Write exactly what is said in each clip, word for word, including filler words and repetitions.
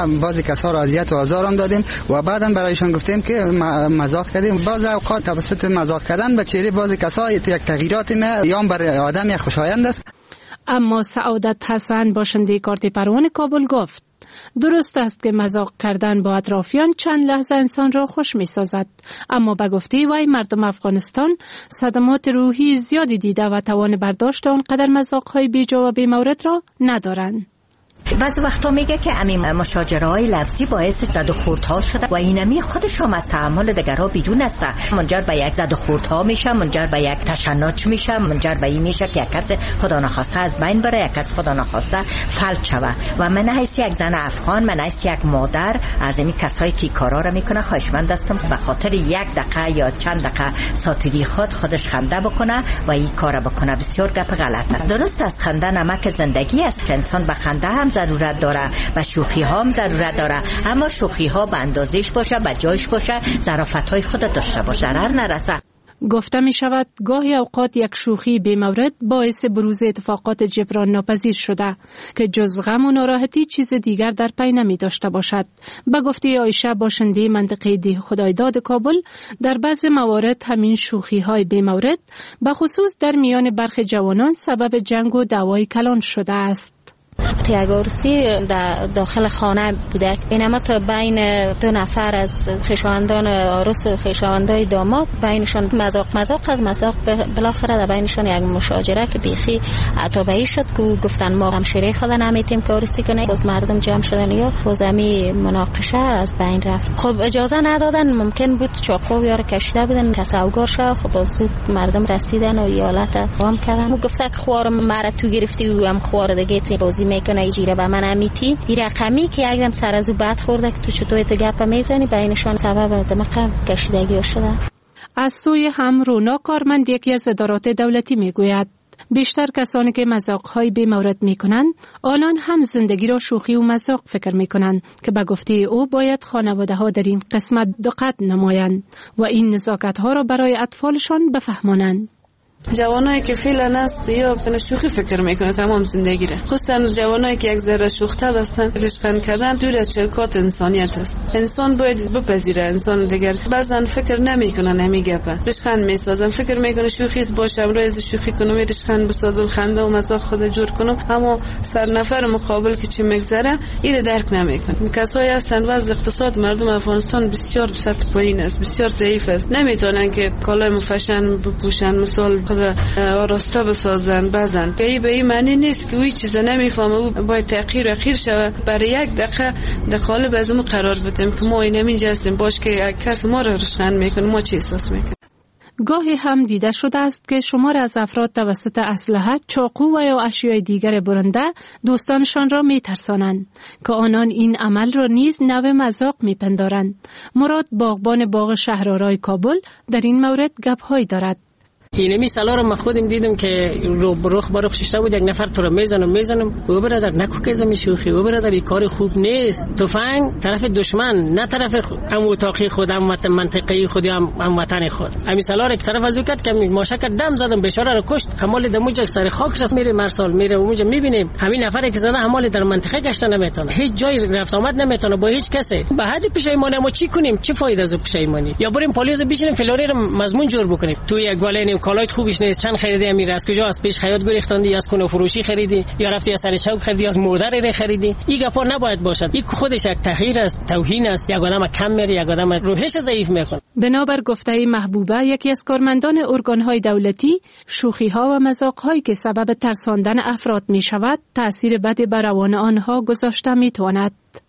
ما بعضی کسا را اذیت و آزار هم دادیم و بعدم برایشان گفتیم که مذاق کردیم. بعضی اوقات توسط مذاق کردن به چهره بعضی کسا یک تغییرات می یا برای آدم یک خوشایند است. اما سعادت حسن باشنده کارت پروانه کابل گفت درست است که مذاق کردن با اطرافیان چند لحظه انسان را خوش می سازد، اما به گفته وی مردم افغانستان صدمات روحی زیادی دیده و توان برداشت آنقدر مذاق‌های بیجا و بی‌مورد را ندارند. بعضی وقتا میگه که همین مشاجره‌های لفظی باعث زد و خوردها شده و اینمی خودش هم از تحمل دیگرها بدون است منجر به یک زد و خوردها میشه، منجر به یک تشنج میشه، منجر به این میشه که یک کس خدا نخواسته از بین بره، یک کس خدا نخواسته فلج شوه. و من حیث یک زن افغان، من حیث یک مادر از این کسایی که کارا را میکنه خواهشمند هستم به خاطر یک دقیقه یا چند دقیقه ساتیری خود خودش خنده بکنه و این کارا بکنه. بسیار گپ غلطه. درست است، خنده نمک زندگی است. انسان به خنده هم ضرورت داره و شوخی ها هم ضرورت داره، اما شوخی ها به اندازهش باشه، به جایش باشه، ظرافت های خود داشته باشه، ضرر نرسه. گفته می شود گاهی اوقات یک شوخی بی مورد باعث بروز اتفاقات جبران ناپذیر شده که جز غم و ناراحتی چیز دیگر در پی نمی داشته باشد. به گفته عایشه باشنده منطقه ده خدایداد کابل، در بعض موارد همین شوخی های بی مورد به خصوص در میان برخی جوانان سبب جنگ و دعوای کلان شده است. یک عروسی در داخل خانه بوده، اینما تا بین دو نفر از خویشاوندان عروس و خویشاوندای داماد بینشان مذاق مذاق از مذاق بالاخره در بینشان یک مشاجره که بیخی عتابی شد که گفتن ما همشیره خود نمیتیم که عروسی کنه، باز مردم جمع شدن یا باز همی مناقشه از بین رفت. خب اجازه ندادن، ممکن بود چاقو یا کشیده بودن تصور شد. خب باز مردم رسیدن و ایالت قام کردن و گفته که خوار مرا تو گرفتی و هم خوار دیگه تی بازی میکنه ایجیره به من امیتی این رقمی که یکدم سر از او بد خورده که تو چطوری تو گپ میزنی بینشان سبب از مقام کشیدگی شده. از سوی هم رونا کارمند یکی از ادارات دولتی میگوید بیشتر کسانی که مذاق‌های بی مورد میکنند آنان هم زندگی را شوخی و مذاق فکر میکنند که به گفته او باید خانواده ها در این قسمت دقت نمایند و این نزاکت ها را برای اطفالشان بفهمانند. جوانایی که فعلا است یا به شوخی فکر میکنه تمام زندگی را، خصوصا جوانایی که یک ذره شوخ‌طبع هستن، رشقن کردن دور از شرکات انسانیت است. انسان باید بپذیره انسان دیگر. بعضن فکر نمیکنن همین گپه، رشقن میسازن، فکر میکنه شوخی باشم روز شوخی کنم، رشقن بسازم، خنده و مزاح خود جور کنم، اما سر نفر مقابل که چی میگذره این درک نمیکنه. کسایی هستن وضع اقتصاد مردم افغانستان بسیار سطح پایین است، بسیار ضعیف است، نمیتونن که کالای مفشن بپوشن، مثال آراسته بسازن بزن. که به این معنی نیست که اوی چیزا نمیفهمه او باید تغییر و خیر شوه. برای یک دقیقه در قالب از اون قرار بدیم که ما این همینجا هستیم، باش که کس ما رو رشقن میکنه ما چی احساس میکنه. گاهی هم دیده شده است که شمار از افراد توسط اسلحه، چاقو و یا اشیاء دیگر برنده دوستانشان را میترسانند که آنان این عمل را نیز نوع مذاق میپندارند. مراد باغبان باغ شهرآرای کابل در این مورد گپ‌هایی دارد. اینمی سالا رو من خودم دیدم که رو بروخ بروخ ششته بود، یک نفر تو رو میزنم میزنم او برادر نکو که زمی شوخی، او برادر این کار خوب نیست، تفنگ طرف دشمن نه طرف ام اتاقی خود، ام منطقه خود یا ام وطن خود. همین سالا رو طرف از وقت که ماشک دم زدم بیچاره رو کشت، همال دموج سر خاکش است میره مرسال میره اونجا میبینیم همین نفری که زده همال در منطقه گشته نمیتونه، هیچ جای رفت آمد نمیتونه با هیچ کسی. به حد پشیمانی ما چی کنیم؟ چه فایده از پشیمانی؟ یا بریم پلیس بچینیم فلوری رو مضمون جور بکنیم. تو یک گالین کالای خوبش نیست، چند خریدی امیر از کجا از پیش خیاط گریختاندی، از کنه فروشی خریدی یا رفتی از سر چوک خریدی، از مردر خریدی. این گپا نباید باشد. این خودش یک تغییر است، توهین است، یک آدم کم میره، یک آدم روحش ضعیف میکنه. بنابر گفته محبوبه یکی از کارمندان ارگان‌های دولتی، شوخی‌ها و مذاق‌هایی که سبب ترساندن افراد میشود تأثیر بدی بر روان آنها گذاشته میتواند.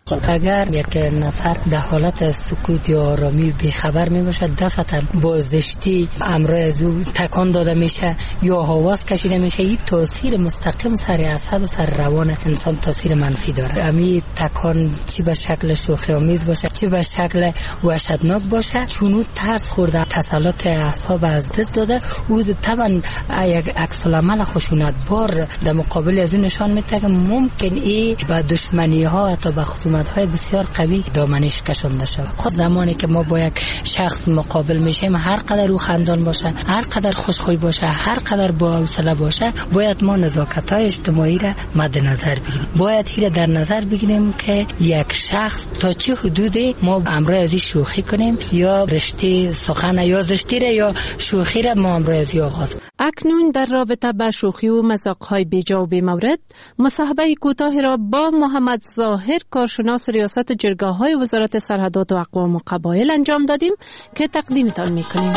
اگر یک نفر در حالت سکوت یا آرامی بیخبر می باشد، دفعتا با زشتی امرای از او تکان داده میشه یا حواس کشیده میشه، این تاثیر مستقیم سر اعصاب سر روان انسان تاثیر منفی داره. امی تکان چی به شکل شوخی آمیز باشه چی به شکل وحشتناک باشه، چونو ترس خورده، تسلط اعصاب از دست داده، او طبعا یک عکس العمل خشونت بار در مقابل از این نشان میده که ممکن ای با دشمنی ها تا با خصومت پیامدهای بسیار قوی دامنش کشانده شود. خود زمانی که ما با یک شخص مقابل میشیم، هر قدر او خندان باشه، هر قدر خوشخوی باشه، هر قدر با حوصله باشه، باید ما نزاکت‌های اجتماعی را مد نظر بگیریم. باید این در نظر بگیریم که یک شخص تا چه حدودی ما امروز از شوخی کنیم یا رشته سخن یا زشتی را یا شوخی را ما امروز از آغاز. اکنون در رابطه با شوخی و مذاق‌های بیجا و بی‌مورد مصاحبه کوتاهی را با محمد ظاهر، کارشناس ریاست جرگه‌های وزارت سرحدات و اقوام و قبایل انجام دادیم که تقدیمتان می‌کنیم.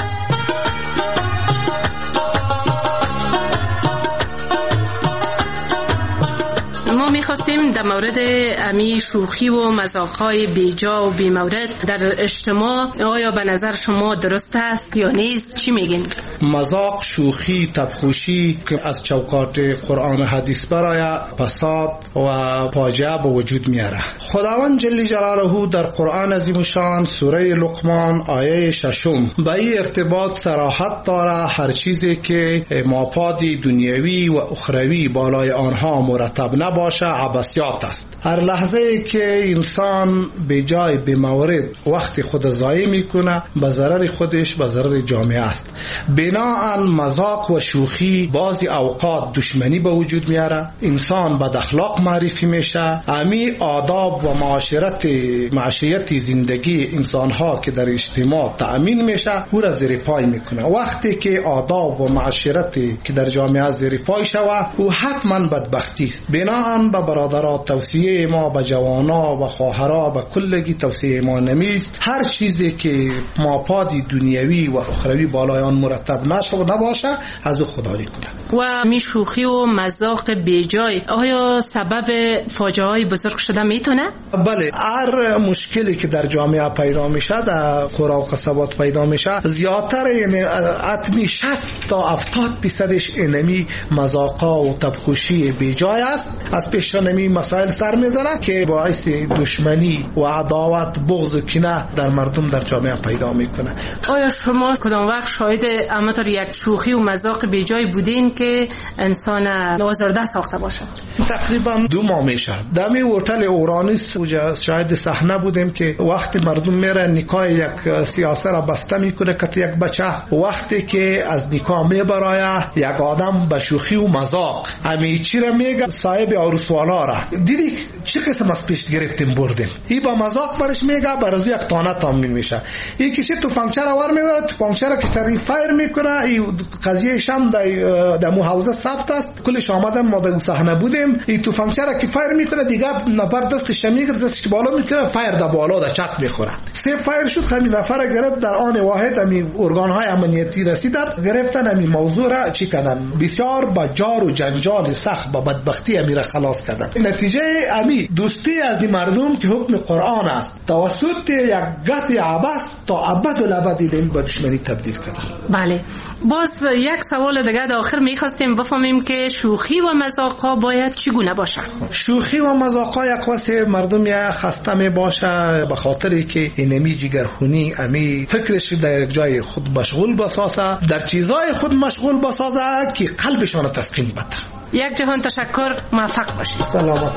ما میخواستیم در مورد امی شوخی و مذاق‌های بیجا و بی‌مورد در اجتماع آیا به نظر شما درست است یا نیست؟ چی میگین؟ مذاق، شوخی، تبخوشی که از چوکات قرآن و حدیث برای فساد و فاجعه به وجود میاره. خداوند جل جلاله در قرآن عظیم شان سوره لقمان آیه ششم به این ارتباط صراحت داره هر چیزی که مفاد دنیوی و اخروی بالای آنها مرتب نباشه عبثیات است. هر لحظه که انسان به جای به مورد وقت خود ضایع میکنه به ضرر خودش به ضرر جامعه است. بناهن مذاق و شوخی بعضی اوقات دشمنی به وجود میاره، انسان بد اخلاق معرفی میشه، امی آداب و معاشرت معاشیت زندگی انسانها که در اجتماع تأمین میشه او را زیر پای میکنه. وقتی که آداب و معاشرت که در جامعه زیر پای شوه او حتما بدبختی است. بناهن به برادرات توصیه ما به جوانا و خواهرها به کلگی توصیه ما نمیست هر چیزی که مفاد دنیوی و اخروی بالای آن مرتب نشود نباشه از او خودداری کنه. و می شوخی و مذاق بیجای آیا سبب فاجعه های بزرگ شده میتونه؟ بله، هر مشکلی که در جامعه پیدا میشه در قرى و قصبات پیدا میشه زیادتر یعنی حتمی شصت تا هفتاد درصدش اینمی مذاقا و تبخوشی بیجای است. از پیش نمی مسائل سر میزنه که باعث دشمنی و عداوت بغض و کینه در مردم در جامعه پیدا میکنه. آیا شما کدام وقت شاهد امطور یک شوخی و مذاق بیجای بودین که انسان آزرده ساخته باشه؟ تقریبا دو ماه میشه دمی هتل اورانیس اونجا شاهد صحنه بودیم که وقتی مردم میره نکاح یک سیاسه را بسته میکنه که یک بچه وقتی که از نکاح میبرایه یک آدم به شوخی و مذاق امی چی را میگه صاحب عروسوالا را دیدی چه قسم از پیش گرفتیم بردیم ای با مذاق برش میگه برای یک تانه تامین میشه. این کسی تو فانکچر ور میداره تو فانکچر که سری فایر میکنه. این قضیه شام در در مو حوزه سفت است کلش آمدن ما در صحنه بودیم. این تو فانکچر که فایر میکنه دیگه نفر دستش میگیره دستش بالا میکنه فایر در بالا در چت میخوره. سه فایر شد همین نفر گرفت در آن واحد همین ارگان های امنیتی رسیدن گرفتن همین موضوع را چی کردن بسیار با جار و جنجال سخت با بدبختی امیر خلاص کردن. نتیجه امی دوستی از این مردم که حکم قرآن است توسط یک گپ عبث تا ابد الابد این به دشمنی تبدیل کردن. بله، باز یک سوال دیگه در آخر میخواستیم بفهمیم که شوخی و مذاق‌ها باید چگونه باشه؟ شوخی و مذاق‌ها یک واسه مردم یا خسته می باشه به خاطری که اینمی جگرخونی امی فکرش در یک جای خود مشغول بسازه در چیزای خود مشغول بسازه که قلبشان تسکین بده. یک جهان تشکر، موفق باشید. سلامت.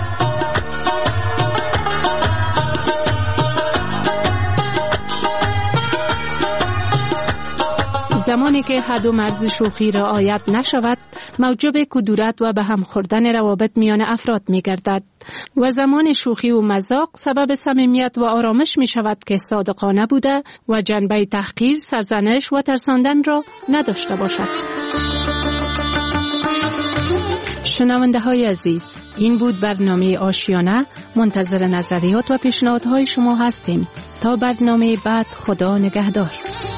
زمانی که حد و مرز شوخی رعایت نشود موجب کدورت و به هم خوردن روابط میان افراد می گردد و زمان شوخی و مذاق سبب صمیمیت و آرامش می شود که صادقانه بوده و جنبه تحقیر، سرزنش و ترساندن را نداشته باشد. شنونده های عزیز، این بود برنامه آشیانه. منتظر نظریات و پیشنهادهای شما هستیم. تا برنامه بعد، خدا نگهدار.